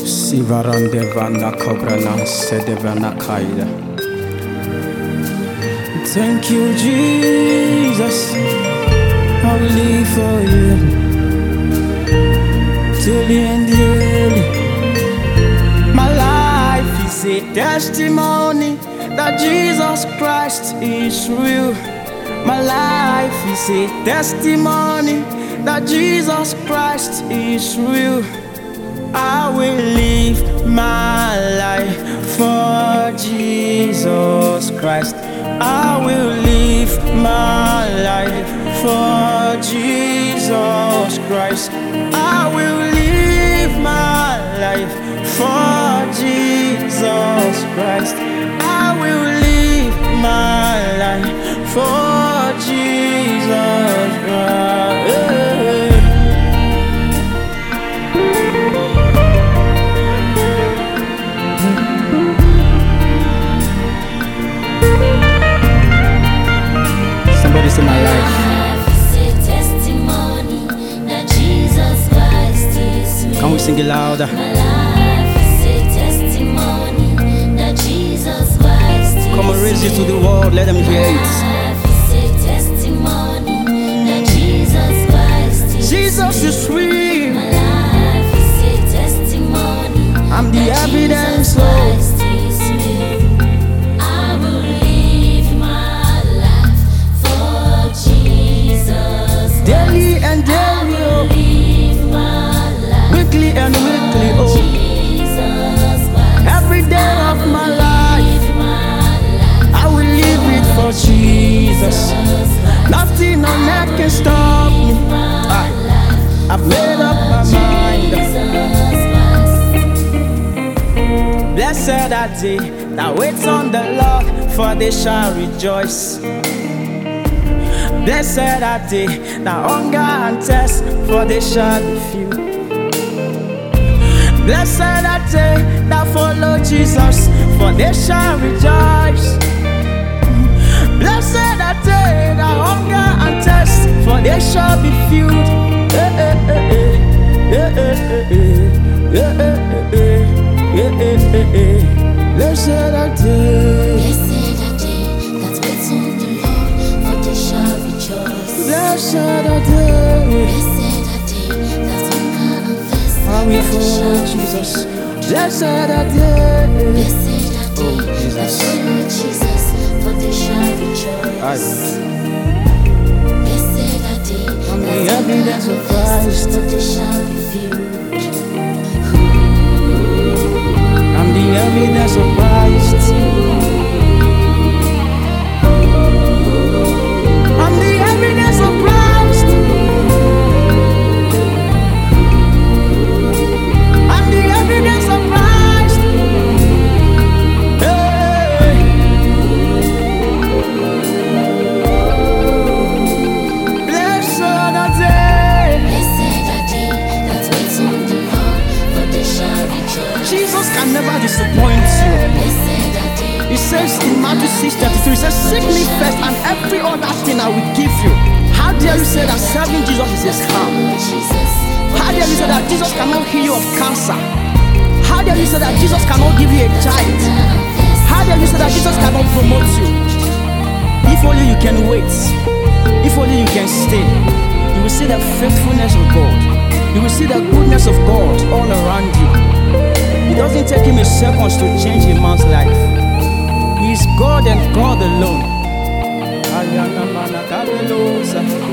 Sivarandevana Kobrana Sedevana Kaida. Thank you, Jesus. I will live for you till the end. My life is a testimony that Jesus Christ is real. My life is a testimony that Jesus Christ is real. I will live my life for Jesus Christ. I will live my life for Jesus Christ. I will live my life for Jesus Christ. I will live my life for Jesus Christ. Somebody's in my life. Can we sing it louder? My life is a testimony that Jesus Christ is. Come and raise it to the world, let them hear it. My life is a testimony that Jesus Christ is. Jesus is real. My life is a testimony. I'm the evidence of. I will live my life for Jesus Christ. Daily and daily, oh. Weekly and weekly, oh. Every day of my life, I will live it for Jesus. Nothing on earth can stop me. I've made up my mind. Blessed are they that wait on the Lord, for they shall rejoice. Blessed are they that hunger and thirst, for they shall be filled. Blessed are they that follow Jesus, for they shall rejoice. Blessed are they that hunger and thirst, for they shall be filled. Blessed are they that wait on the Lord, for they shall rejoice. Blessed are they that hunger and thirst, I will follow Jesus. Blessed are they that follow Jesus, for they shall rejoice. Blessed are they the evidence of Christ, for they shall be filled. I'm the evidence of Christ. I'm the evidence of Christ. I'm the evidence of Christ. Hey. Blessed are they that wait on the Lord, for they shall rejoice. Jesus can never disappoint you. He says in Matthew 6:33, he says, seek me first and every other thing I will give you. How dare you say that serving Jesus is a scam? How dare you say that Jesus cannot heal you of cancer? How dare you say that Jesus cannot give you a child? How dare you say that Jesus cannot promote you? If only you can wait, if only you can stay, you will see the faithfulness of God. You will see the goodness of God all around you. It doesn't take him a second to change a man's life. He is God and God alone.